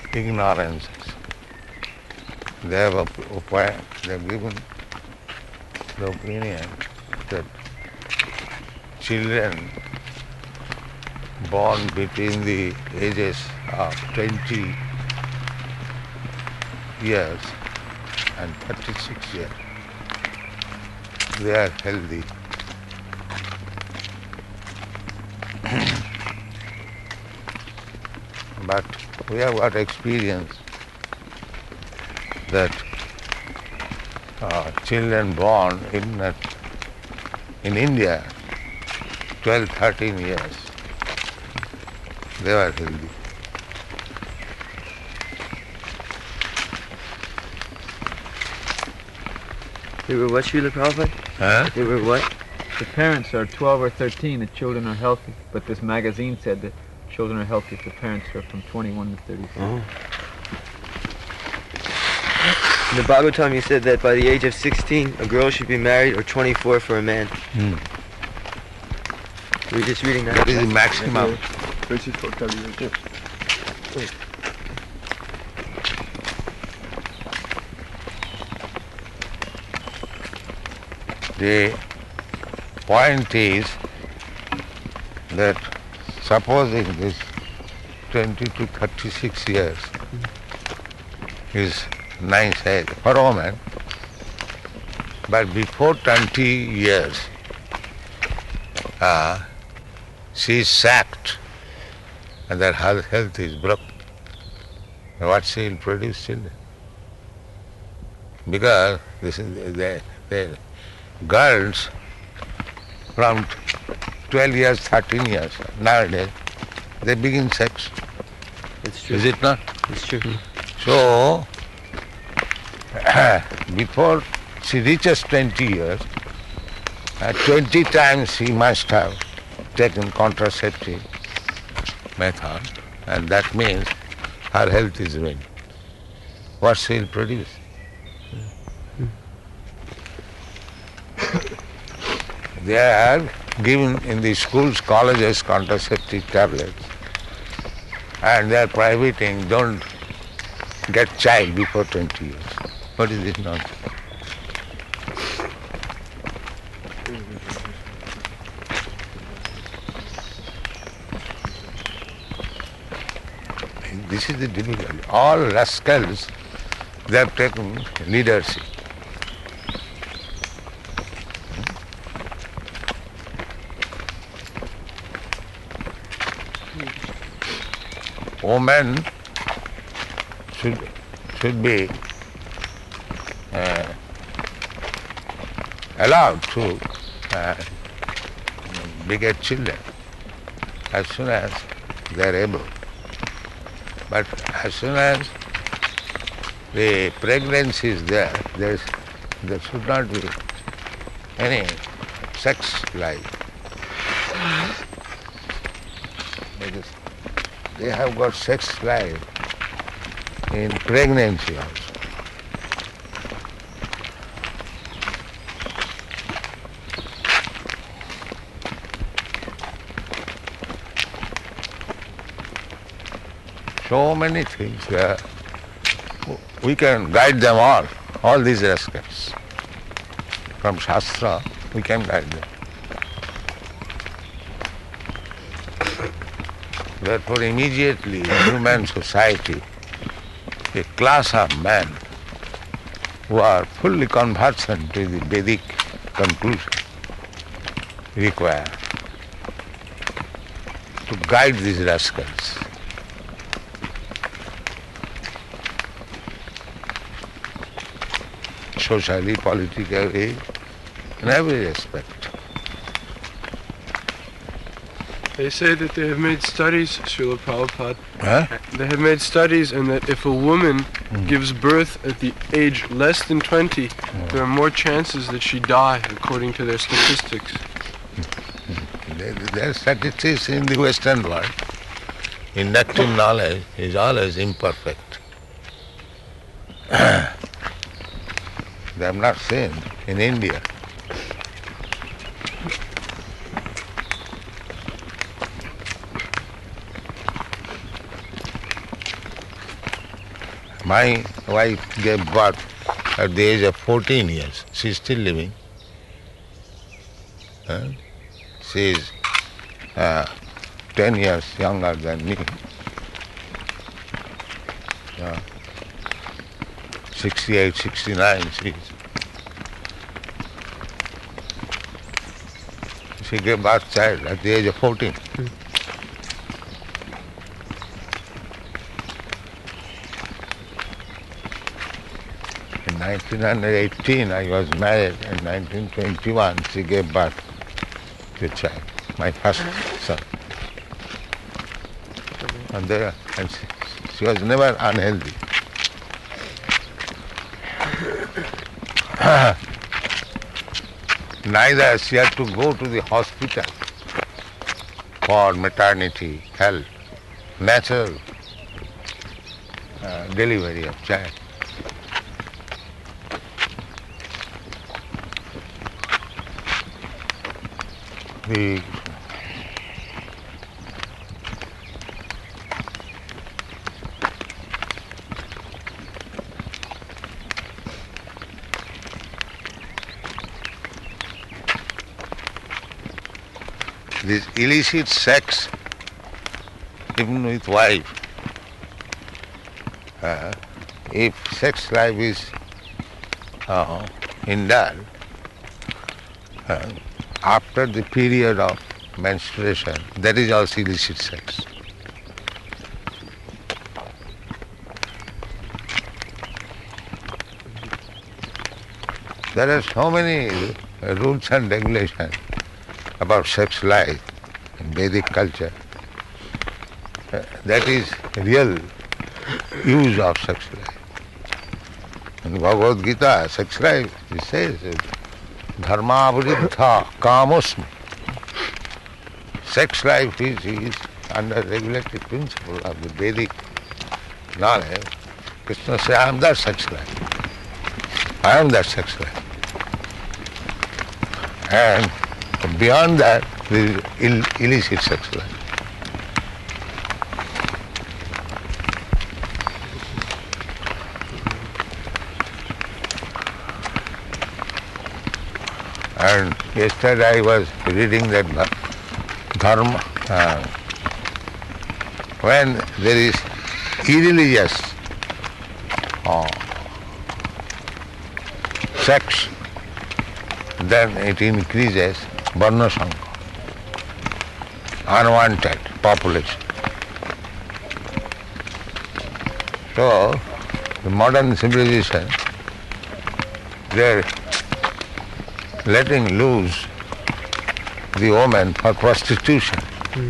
ignorance. They have given the opinion that children born between the ages of 20 years and 36 years, they are healthy. But we have got experience that children born in India, 12, 13 years, they were healthy. They were what, Srila Prabhupada? Huh? They were what? The parents are 12 or 13, the children are healthy. But this magazine said that children are healthy if the parents are from 21 to 34. Oh. In the Bhagavatam you said that by the age of 16, a girl should be married, or 24 for a man. We were just reading that. That is the maximum. The point is that supposing this 20 to 36 years is nice age for a woman, but before 20 years she is sacked and that her health is broken. What she will produce children? Because this is the girls from 12 years, 13 years, nowadays, they begin sex. It's true. Is it not? It's true. So, before she reaches 20 years, 20 times she must have taken contraceptive method, and that means her health is ruined. What she will produce? They are given in the schools, colleges, contraceptive tablets, and they are prohibiting, don't get child before 20 years. What is it not? This is the difficulty. All rascals, they have taken leadership. Women should be allowed to beget children as soon as they are able. But as soon as the pregnancy is there, there should not be any sex life. Because they have got sex life in pregnancy also. So many things we can guide them all these rascals. From Shastra, we can guide them. Therefore, immediately in human society, a class of men who are fully conversant to the Vedic conclusion require to guide these rascals. Socially, politically, in every respect. They say that they have made studies, Srila Prabhupada. Huh? They have made studies, and that if a woman gives birth at the age less than 20, there are more chances that she die, according to their statistics. There are statistics in the Western world. Inductive knowledge is always imperfect. They have not seen in India. My wife gave birth at the age of 14 years. She's still living. She is 10 years younger than me. 68, 69 she is. She gave birth child at the age of 14. In 1918 I was married. In 1921 she gave birth to a child, my first son. And she was never unhealthy. Neither she had to go to the hospital for maternity, health, natural delivery of child. The this illicit sex, even with wife, if sex life is indulged, after the period of menstruation, that is also illicit sex. There are so many rules and regulations about sex life in Vedic culture. That is real use of sex life. In Bhagavad Gita, sex life, it says, dharma vriddha kamosmi. Sex life is under regulated principle of the Vedic knowledge. Krishna says, I am that sex life. I am that sex life. And beyond that, there is illicit sex life. And yesterday I was reading that dharma, when there is irreligious sex, then it increases varna sangha, unwanted population. So, the modern civilization, they are letting loose the woman for prostitution.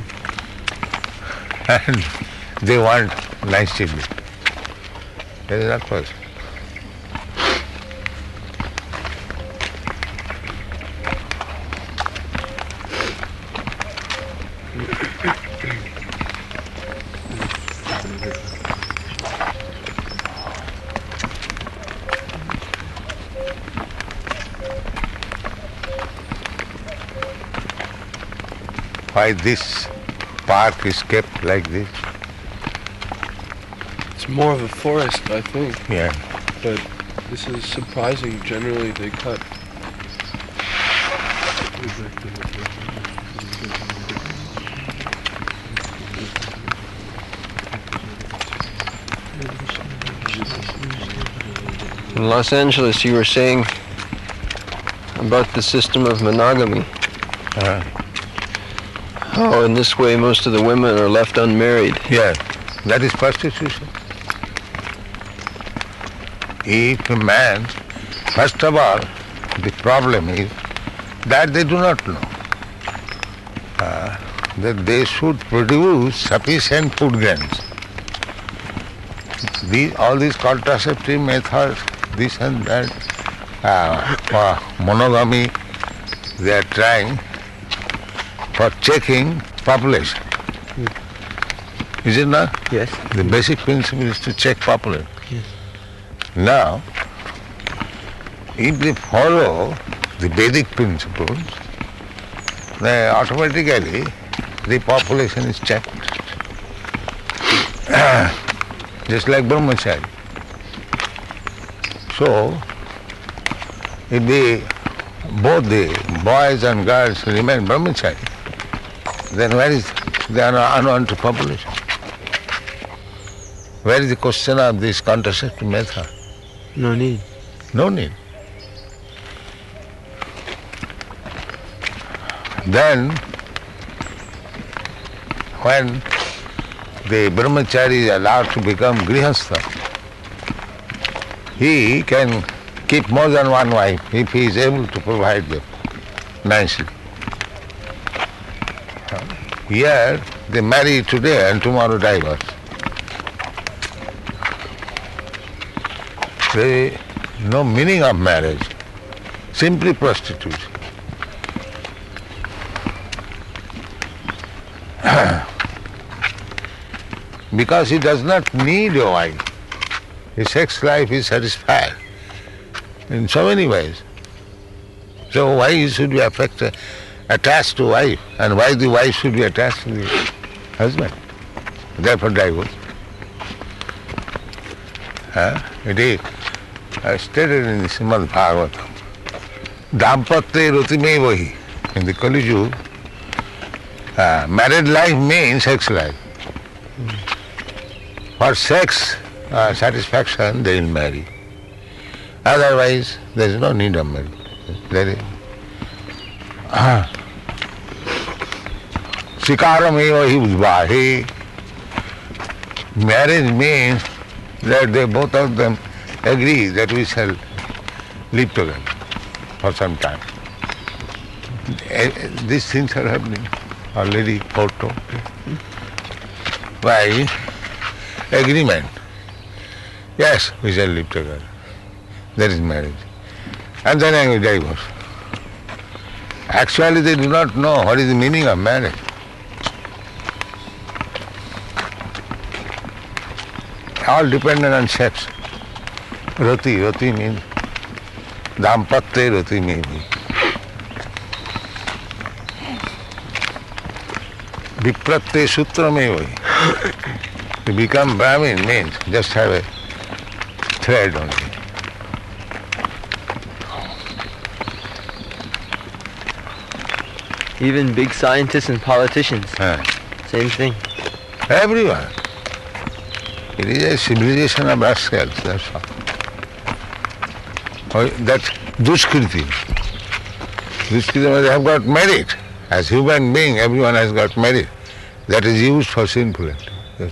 And they want nice children. That is not possible. Why this park is kept like this? It's more of a forest, I think. Yeah. But this is surprising. Generally, they cut. In Los Angeles, you were saying about the system of monogamy. How in this way most of the women are left unmarried. Yeah, that is prostitution. If a man, first of all, the problem is that they do not know that they should produce sufficient food grains. All these contraceptive methods, this and that, monogamy, they are trying for checking population. Is it not? Yes. The basic principle is to check population. Yes. Now, if they follow the Vedic principles, then automatically the population is checked. Just like brahmachari. So, if both the boys and girls remain brahmachari, then where is the unwanted population? Where is the question of this contraceptive method? No need. No need. Then, when the brahmachari is allowed to become grihastha, he can keep more than one wife if he is able to provide them nicely. Here, they marry today and tomorrow divorce. There is no meaning of marriage, simply prostitution. Because he does not need a wife. His sex life is satisfied in so many ways. So why he should be attached to wife, and why the wife should be attached to the husband? Therefore divorce. It is stated in the Srimad Bhagavatam. Dampatya ratimevahi. In the Kali Yuga, married life means sex life. For sex satisfaction, they will marry. Otherwise, there is no need of marriage. There is Sikaram eva hi udvahe. Marriage means that they both of them agree that we shall live together for some time. These things are happening already foretold by agreement. Yes, we shall live together. That is marriage. And then we divorce. Actually, they do not know what is the meaning of marriage. All dependent on sex. Rati means dampatya rati maybe. Vipratya sutra maybe. To become Brahmin means just have a thread only. Even big scientists and politicians, same thing. Everyone. It is a civilization of rascals, that's all. That's Duskriti. Duskriti, they have got merit. As human being, everyone has got merit. That is used for sinful activity. Yes.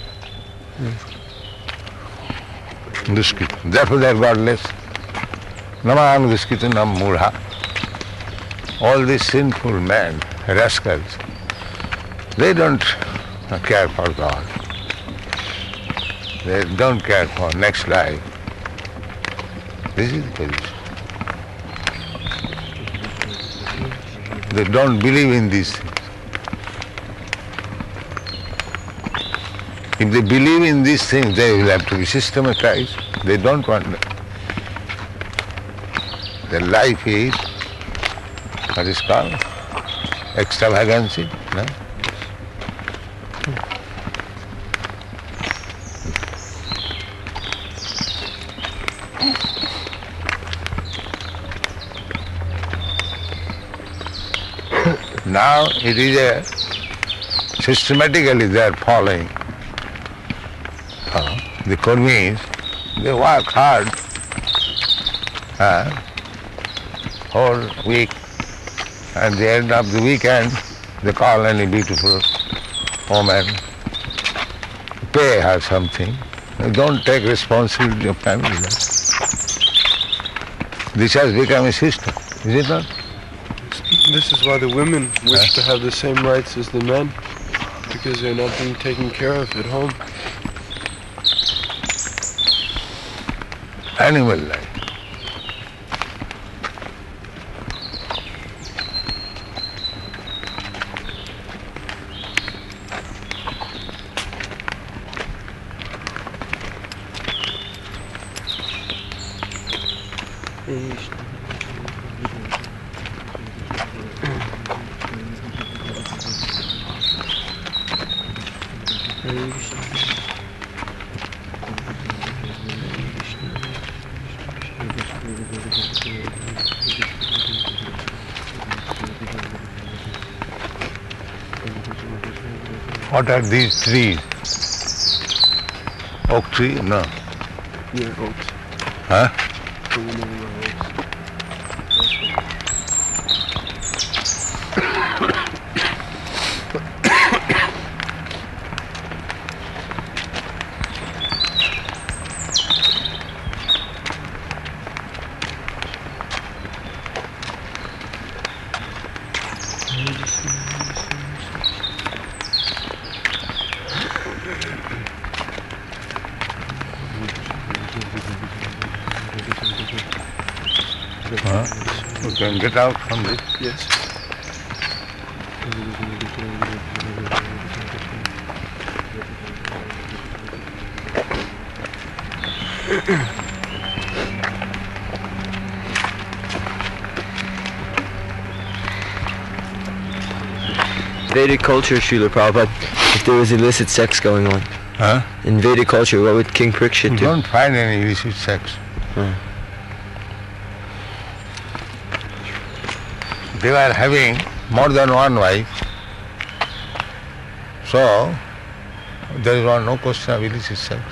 Duskriti. Therefore they are godless. Namam Duskritanam Murha. All these sinful men, rascals, they don't care for God. They don't care for next life. This is the position. They don't believe in these things. If they believe in these things, they will have to be systematized. They don't want that. Their life is what is called extravagancy. No? Now it is systematically they are following. The Kurmis, they work hard whole week. At the end of the weekend, they call any beautiful woman, pay her something. They don't take responsibility of family. This has become a system, is it not? This is why the women wish to have the same rights as the men, because they're not being taken care of at home. Animal life. What are these trees? Oak tree? No. Yeah, oaks. Huh? You can get out from this. Yes. Vedic culture, Srila Prabhupada, if there was illicit sex going on. Huh? In Vedic culture, what would King Parikshit You do? don't find any illicit sex. They were having more than one wife. So, there is no question of illicit sex.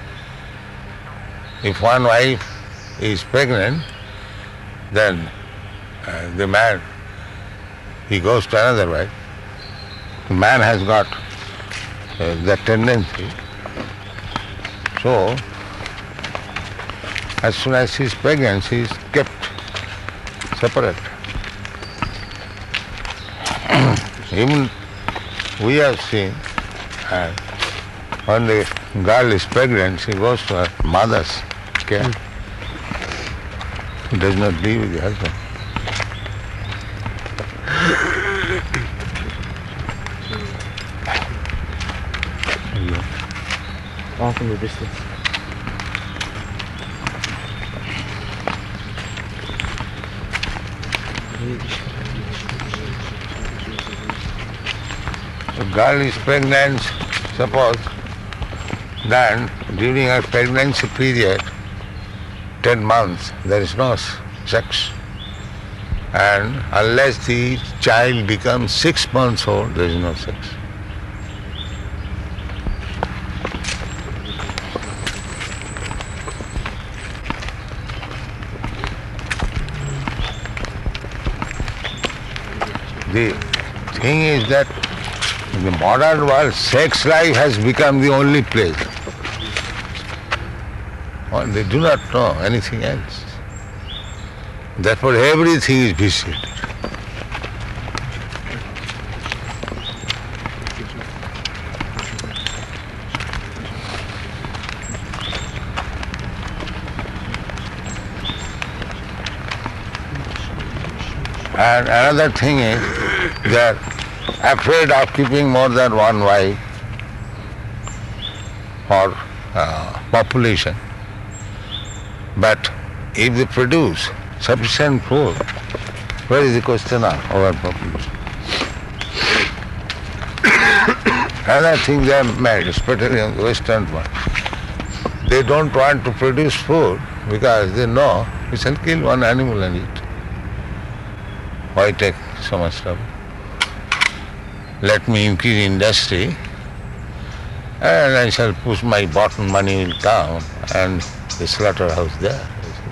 If one wife is pregnant, then the man, he goes to another wife. The man has got that tendency. So, as soon as she is pregnant, she is kept separate. Even we have seen when the girl is pregnant, she goes to her mother's care. She does not live with the husband. Off in the distance. The girl is pregnant, suppose, then during her pregnancy period, 10 months, there is no sex. And unless the child becomes 6 months old, there is no sex. The thing is that in the modern world, sex life has become the only place. They do not know anything else. Therefore, everything is vitiated. And another thing is, they are afraid of keeping more than one wife for population. But if they produce sufficient food, where is the question of overpopulation? Another thing they have made, especially in the Western world, they don't want to produce food because they know we shall kill one animal and eat. Why take so much trouble? Let me increase industry and I shall push my bottom money will come and the slaughterhouse there.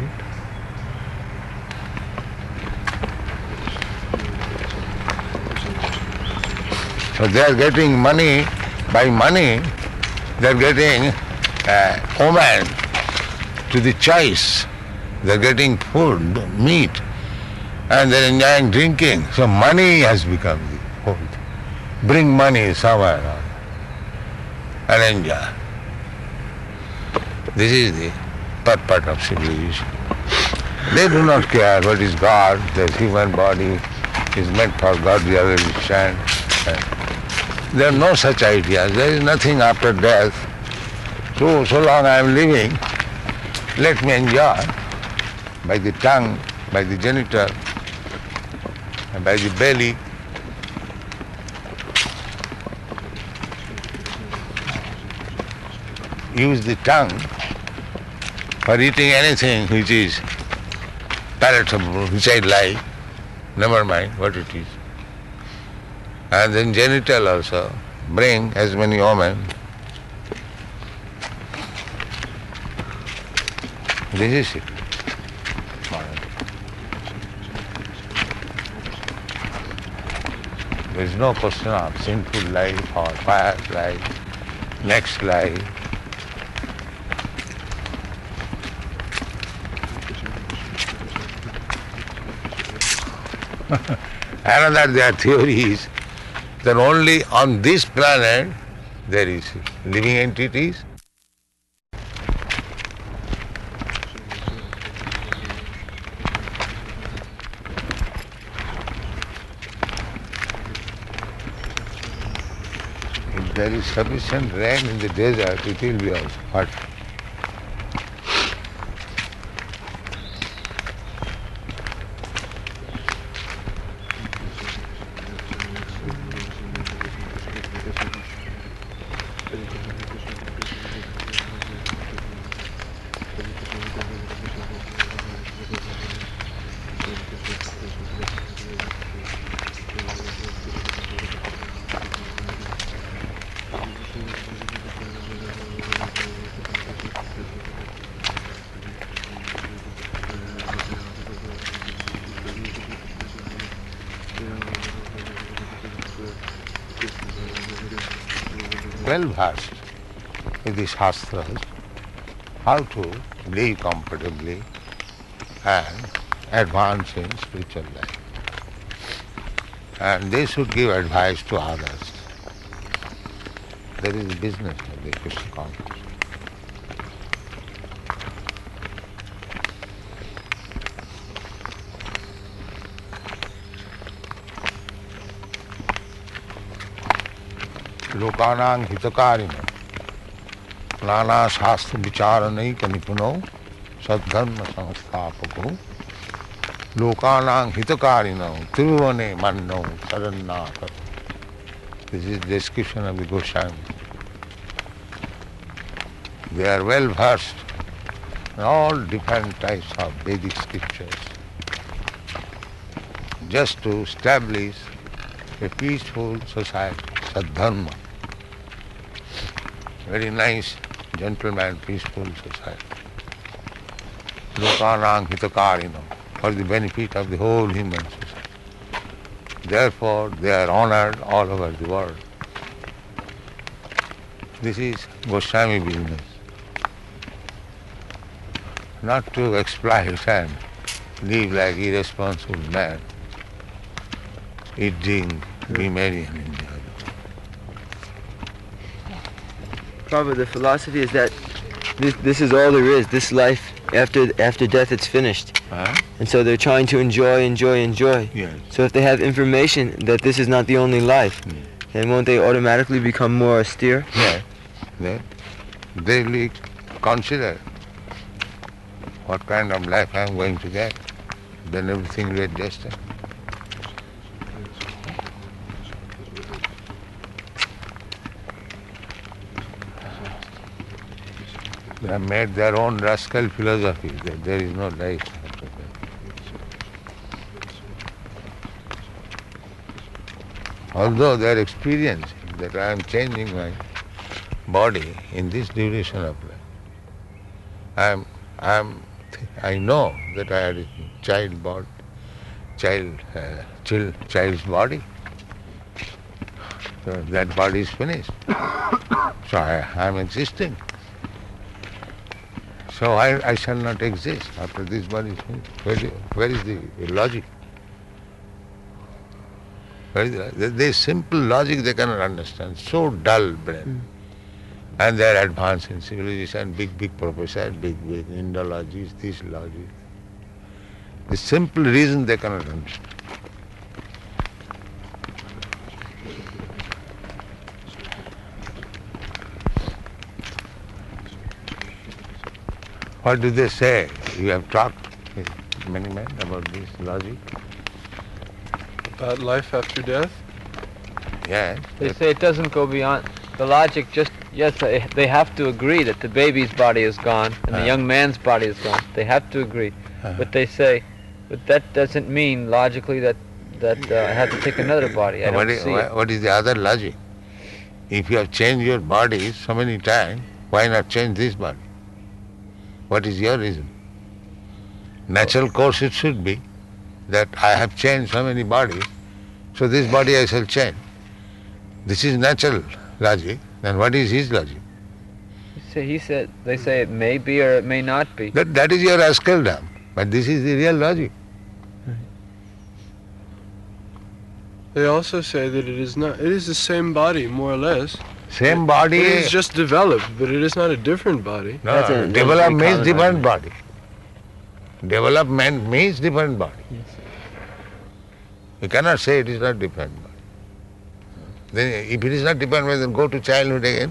So they are getting money, by money they are getting woman to the choice. They are getting food, meat, and they are enjoying drinking. So money has become the whole thing. Bring money somewhere and enjoy. This is the third part of civilization. They do not care what is God, the human body is meant for God, we already stand. There are no such ideas. There is nothing after death. So long I am living, let me enjoy by the tongue, by the genital, and by the belly. Use the tongue for eating anything which is palatable, which I like, never mind what it is. And then genital also, bring as many women. This is it. There is no question of sinful life or pious life, next life. Another their theory is that only on this planet there is living entities. If there is sufficient rain in the desert, it will be also hot. Well versed with the Shastras, how to live comfortably and advance in spiritual life. And they should give advice to others. That is the business of the Krishna consciousness. लोकानां हितकारिणो नाना शास्त्र विचारणैक निपुणो सद्धर्म संस्थापको लोकानां हितकारिणो त्रिभुवने मन्नो शरण्नाथ. This is the description of the Goswami. They are well versed in all different types of Vedic scriptures just to establish a peaceful society, Sadharma. Very nice, gentleman, peaceful society. Lokanang hitakarino, for the benefit of the whole human society. Therefore, they are honored all over the world. This is Goswami business. Not to exploit and live like irresponsible man, eat, drink, be merry and enjoy. Prabhupada, the philosophy is that this is all there is. This life, after death, it's finished. And so they're trying to enjoy. Yes. So if they have information that this is not the only life, then won't they automatically become more austere? Yes. They will consider what kind of life I am going to get. Then everything will be adjusted. They have made their own rascal philosophy that there is no life after death. Although they are experiencing that I am changing my body in this duration of life, I know that I had a child's body. So that body is finished. So I am existing. So I shall not exist after this body is finished. Where is the logic? The simple logic they cannot understand. So dull brain. And they are advanced in civilization, big professors, big Indologists, this logic. The simple reason they cannot understand. What do they say? You have talked with many men about this logic? About life after death? Yes. They say it doesn't go beyond the logic. Yes, they have to agree that the baby's body is gone and the young man's body is gone. They have to agree. But they say, but that doesn't mean logically that I have to take another body. I don't see it. What is the other logic? If you have changed your body so many times, why not change this body? What is your reason? Natural course it should be that I have changed so many bodies, so this body I shall change. This is natural logic. Then what is his logic? They say it may be or it may not be. That is your rascaldom. But this is the real logic. They also say that it is not. It is the same body, more or less. Same body. It is just developed, but it is not a different body. No, That's a develop very means common different body. Development means different body. Yes. You cannot say it is not different body. Then if it is not different body, then go to childhood again.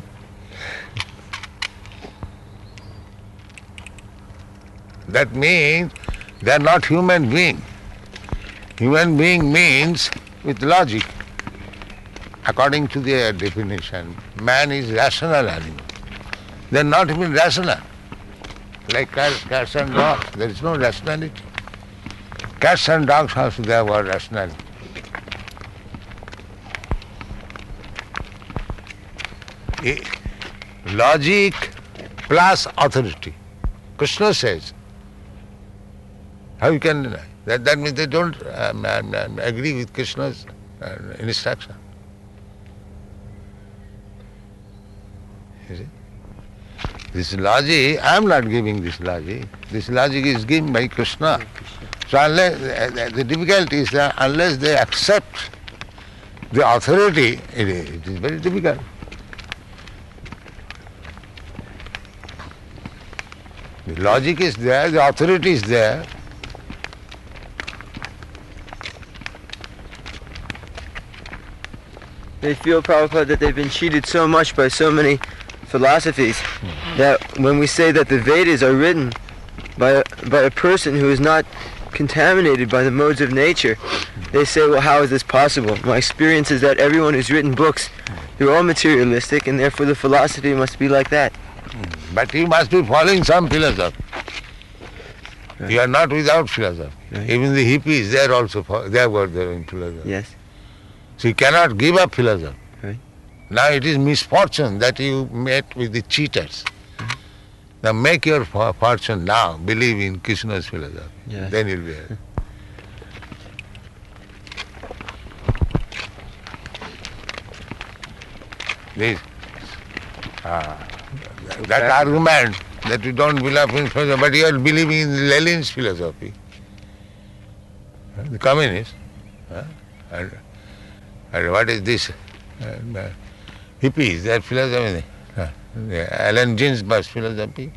That means they are not human being. Human being means with logic. According to their definition, man is rational animal. They are not even rational. Like cats and dogs, there is no rationality. Cats and dogs also they have rationality. Logic plus authority. Krishna says. How you can deny? That means they don't agree with Krishna's instruction. You see? This logic, I am not giving this logic. This logic is given by Krishna. So unless, the difficulty is that unless they accept the authority, it is very difficult. The logic is there, the authority is there. They feel, Prabhupada, that they've been cheated so much by so many philosophies that when we say that the Vedas are written by a person who is not contaminated by the modes of nature, they say, well, how is this possible? My experience is that everyone who's written books, they're all materialistic, and therefore the philosophy must be like that. But you must be following some philosophy. Right. You are not without philosophy. Right. Even the hippies, they are also they have got their own philosophy. Yes. So you cannot give up philosophy. Right. Now it is misfortune that you met with the cheaters. Now make your fortune now. Believe in Krishna's philosophy. Yes. Then you'll be happy. This, that argument that you don't believe in philosophy, but you are believing in Lenin's philosophy, the communist, and what is this? Hippies, their philosophy, Allen Ginsberg's philosophy.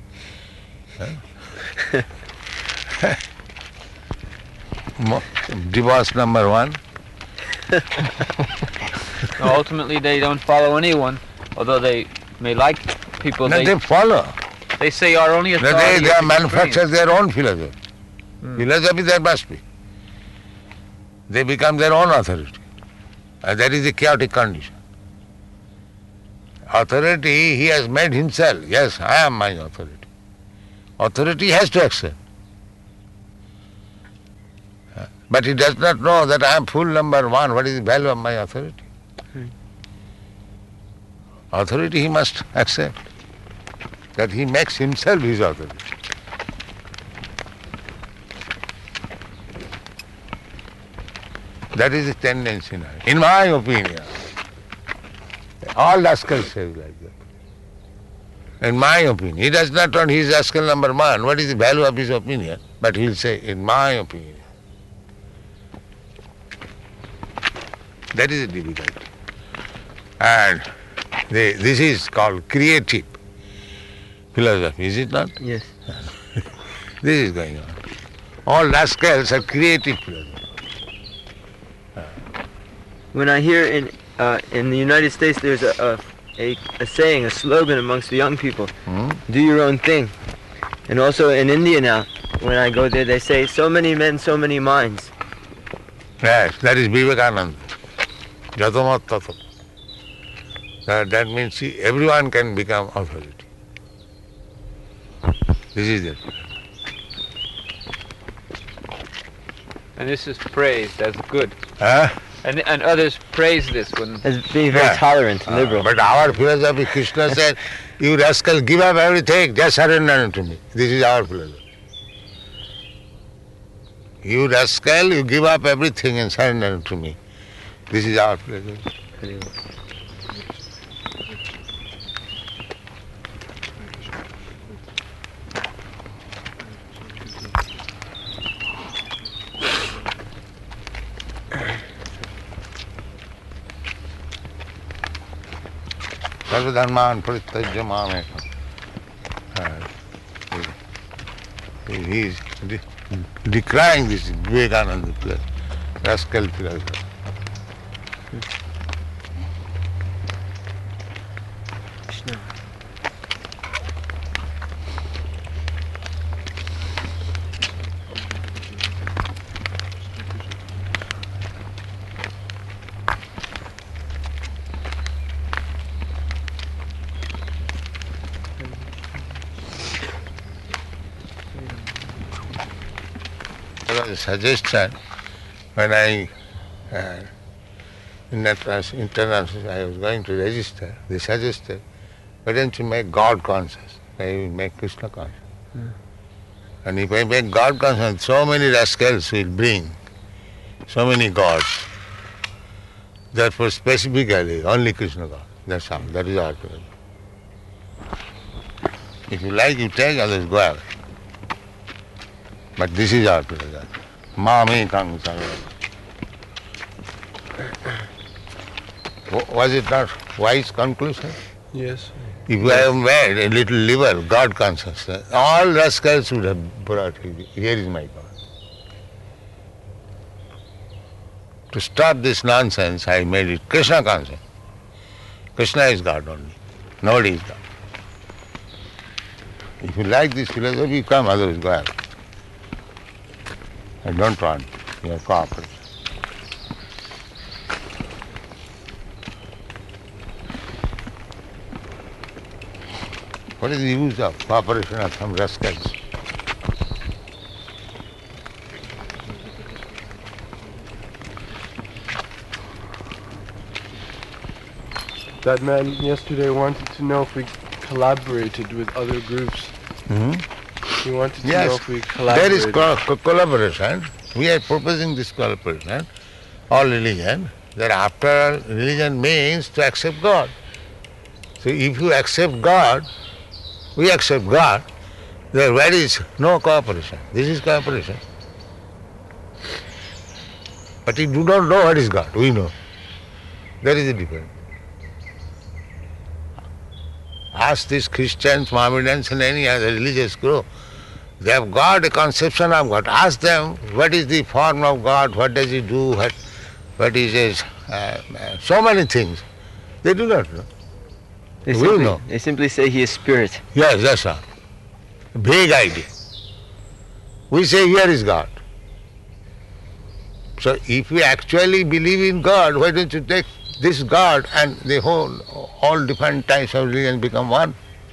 Divorce number 1. Ultimately, they don't follow anyone, although they may like people. No, they follow. They say our only No, authority they is manufacture their own philosophy. Philosophy there must be. They become their own authority. And that is the chaotic condition. Authority he has made himself. Yes, I am my authority. Authority has to accept. But he does not know that I am fool number 1. What is the value of my authority? Authority he must accept. That he makes himself his authority. That is the tendency now. In my opinion, all rascals say like that. In my opinion, he does not want his rascal number 1. What is the value of his opinion? But he will say, in my opinion. That is the difficulty. And this is called creative philosophy, is it not? Yes. This is going on. All rascals are creative philosophers. When I hear in the United States there's a saying, a slogan amongst the young people, do your own thing. And also in India now, when I go there, they say, so many men, so many minds. Yes, that is Vivekananda. Jatamat tatat. That means see, everyone can become authority. This is it. And this is praised as good. Huh? And others praise this when As being very Yeah. tolerant and liberal. But our philosophy, Krishna said, you rascal, give up everything, just surrender to me. This is our philosophy. You rascal, you give up everything and surrender to me. This is our philosophy. Sarvadharman parityajya mamekam. He is decrying this Vivekananda rascal philosophy. There was a suggestion when I, in that international, I was going to register, they suggested, why don't you make God conscious? I will make Krishna conscious. And if I make God conscious, so many rascals will bring, so many gods. Therefore, specifically, only Krishna God. That's how, that is our philosophy. If you like, you take, others go away. But this is our philosophy. Mamekam sarvam. Was it not wise conclusion? Yes. If I have made a little liver, God consciousness, all rascals would have brought, here is my God. To stop this nonsense, I made it Krishna conscious. Krishna is God only. Nobody is God. If you like this philosophy, come, otherwise go out. I don't want your cooperation. What is the use of cooperation of some rascals? That man yesterday wanted to know if we collaborated with other groups. He wanted to know Yes, if we there is collaborated. collaboration. We are proposing this collaboration, all religion, that after all, religion means to accept God. So if you accept God, we accept God, then where is no cooperation? This is cooperation. But you do not know what is God, we know. There is a difference. Ask these Christians, Mohammedans and any other religious group. They have got a conception of God. Ask them what is the form of God, what does he do, what is his, so many things. They do not know. They simply say he is spirit. Yes, that's all. Vague idea. We say here is God. So if we actually believe in God, why don't you take this God and the all different types of religion become one?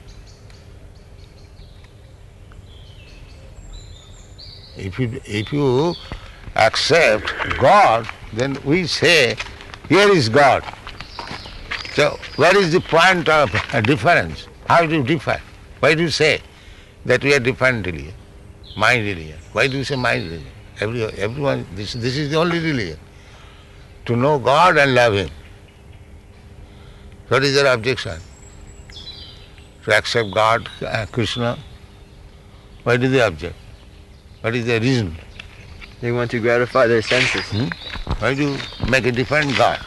If you accept God, then we say, here is God. So where is the point of difference? How do you differ? Why do you say that we are different religion? My religion. Why do you say my religion? Everyone, this is the only religion. To know God and love Him. What is their objection? To accept God, Krishna. Why do they object? What is their reason? They want to gratify their senses. Why do you make a different God?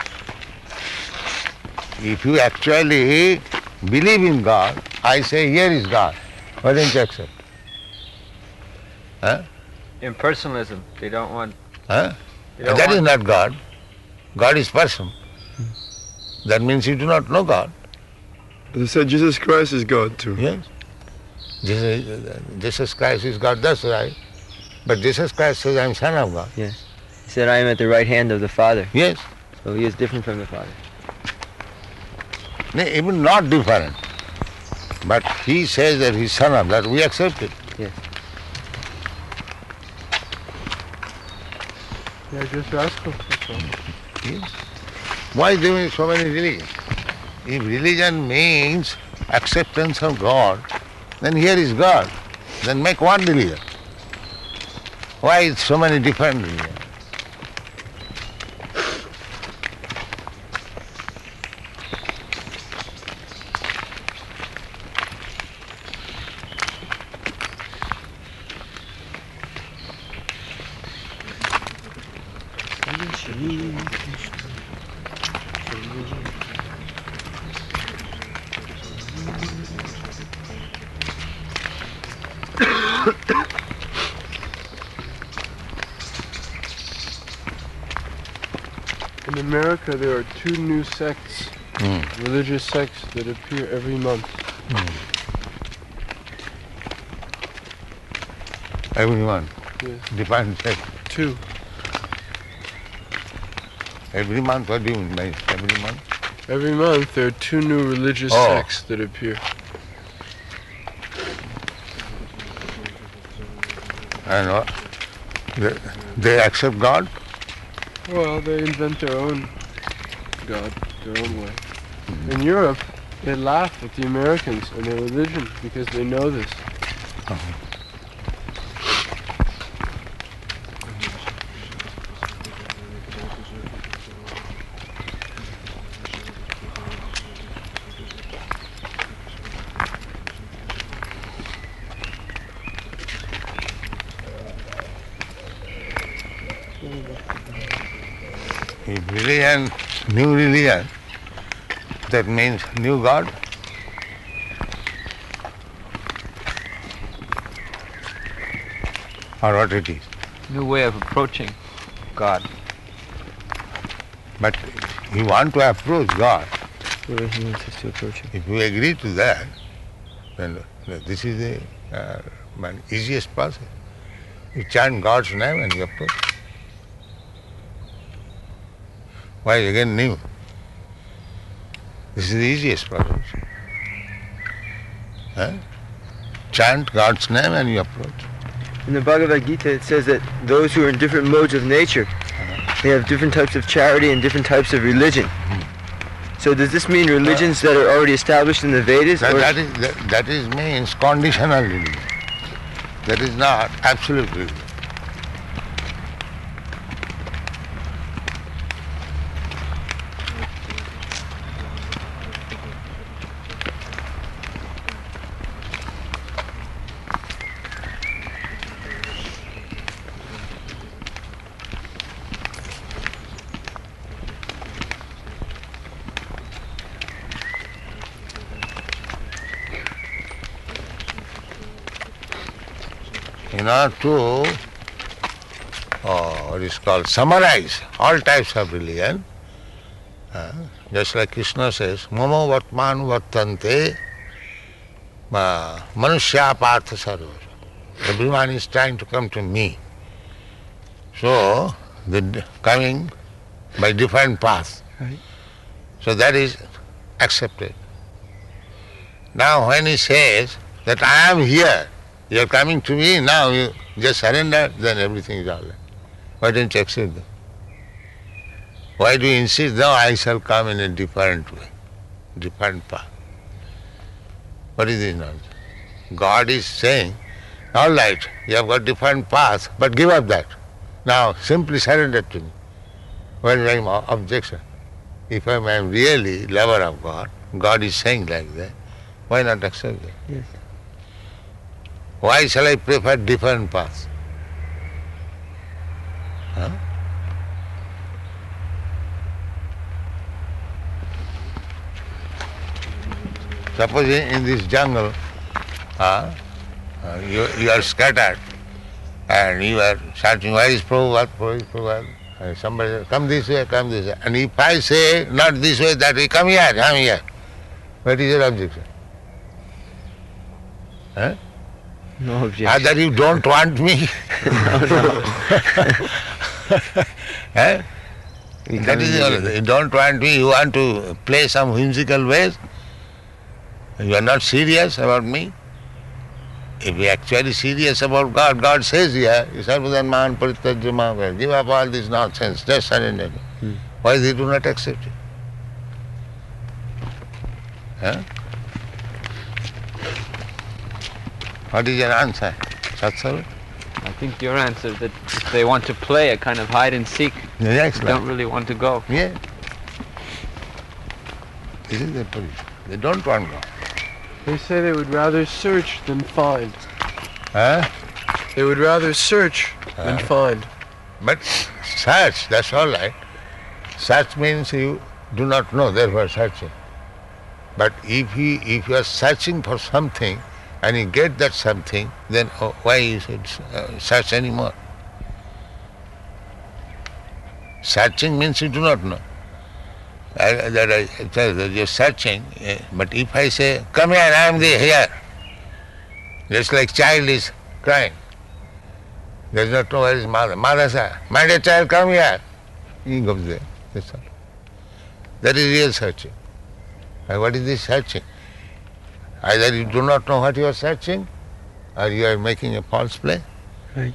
If you actually believe in God, I say here is God. Why don't you accept? Huh? impersonalism. They don't want. Huh? They don't That is want- not God. God is person. That means you do not know God. They said Jesus Christ is God too. Yes. Jesus Christ is God, that's right. But Jesus Christ says, I am Son of God. He said, I am at the right hand of the Father. Yes. So he is different from the Father. No, even not different. But he says that he is Son of God. We accept it. Yeah, just rascal. That's all. Yes. Why there are so many religions? If religion means acceptance of God, then here is God. Then make one religion. Why so many different religions? In America, there are 2 new sects, religious sects, that appear every month. Everyone. Yes. Different sect. 2. Every month, what do you mean by every month? Every month, there are 2 new religious sects that appear. And what? They accept God? Well, they invent their own God, their own way. In Europe, they laugh at the Americans and their religion because they know this. If religion, new religion, that means new God. Or what it is. New way of approaching God. But you want to approach God. The way he wants us to approach him. If you agree to that, then this is the easiest process. You chant God's name and you approach. Why again new? This is the easiest process. Chant God's name and you approach. In the Bhagavad Gita, it says that those who are in different modes of nature, they have different types of charity and different types of religion. So does this mean religions that are already established in the Vedas? That means conditional religion. That is not absolute religion. In order to what is called summarize all types of religion, just like Krishna says, Mamo Vatman Vattante Manushya Partha Sarva. Everyone is trying to come to me. So the coming by different paths. Right. So that is accepted. Now when he says that I am here, you are coming to me, now you just surrender, then everything is all right. Why don't you accept that? Why do you insist, no, I shall come in a different way, different path? What is this nonsense? God is saying, all right, you have got different paths, but give up that. Now simply surrender to me. What is my objection? If I am really lover of God, God is saying like that, why not accept that? Yes. Why shall I prefer different paths? Suppose in this jungle, you are scattered and you are shouting, where is Prabhupada, where is Prabhupada? And somebody says, come this way, come this way. And if I say, not this way, that way, come here, come here. What is your objection? No objection. Either you don't want me. That is all. You don't want me, you want to play some whimsical ways. You are not serious about me. If you are actually serious about God, God says here, Sarvadan Man Parityajya Maha, give up all this nonsense, just surrender. Why they do not accept it? Huh? What is your answer, Satsara? I think your answer that if they want to play a kind of hide and seek, Yes, they don't really want to go. yeah. This is the position. They don't want to go. They say they would rather search than find. Huh? They would rather search than find. But search, that's all right. Search means you do not know, therefore searching. But if you are searching for something and you get that something, then why you should search anymore? Searching means you do not know. You're searching, but if I say, come here, I am here, just like child is crying. Does not know where is mother. Mother says, my dear child, come here. He goes there. That's all. That is real searching. And what is this searching? Either you do not know what you are searching, or you are making a false play. Right.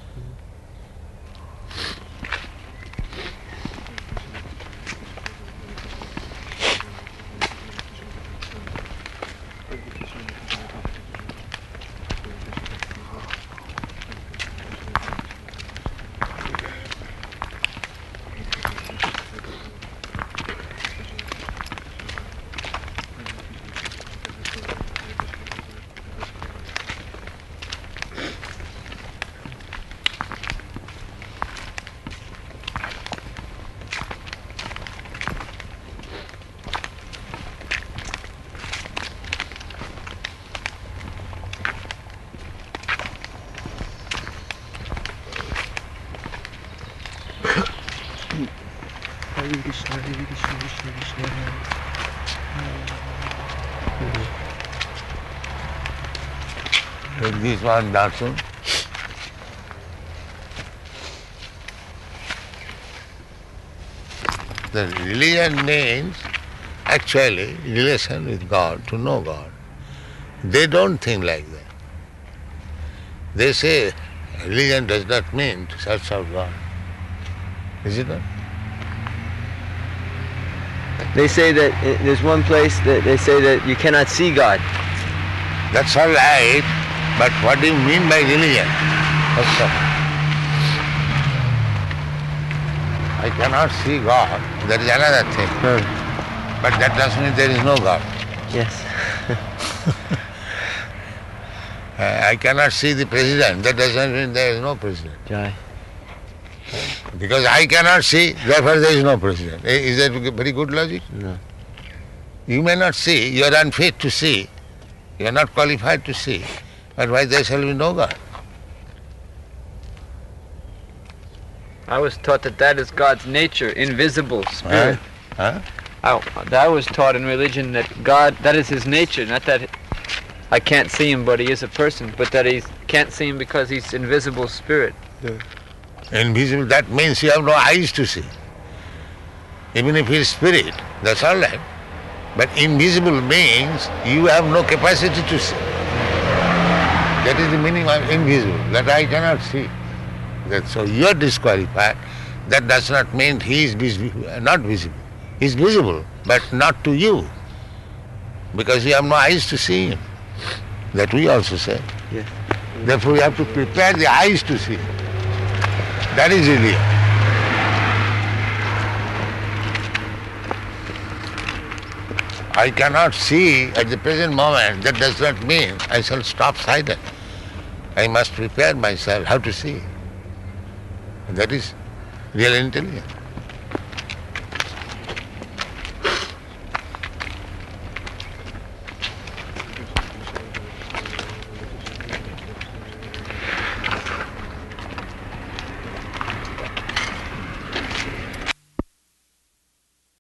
Take this one, darshan. The religion means actually relation with God, to know God. They don't think like that. They say religion does not mean to search out God. Is it not? They say that there's one place that they say that you cannot see God. That's all right, but what do you mean by religion? What's up? I cannot see God, that is another thing. But that doesn't mean there is no God. Yes. I cannot see the president, that doesn't mean there is no president. Jai. Because I cannot see, therefore there is no president. Is that very good logic? No. You may not see, you are unfit to see, you are not qualified to see, but why there shall be no God? I was taught that that is God's nature, invisible spirit. Huh? I was taught in religion that God, that is His nature, not that I can't see Him but He is a person, but that He can't see Him because He's invisible spirit. Invisible, that means you have no eyes to see. Even if he is spirit, that's all right. But invisible means you have no capacity to see. That is the meaning of invisible, that I cannot see. So you are disqualified. That does not mean he is not visible. He is visible, but not to you, because you have no eyes to see him. That we also say. Yes. Therefore you have to prepare the eyes to see. That is religion. I cannot see at the present moment, that does not mean I shall stop silent. I must prepare myself how to see. That is real intelligence.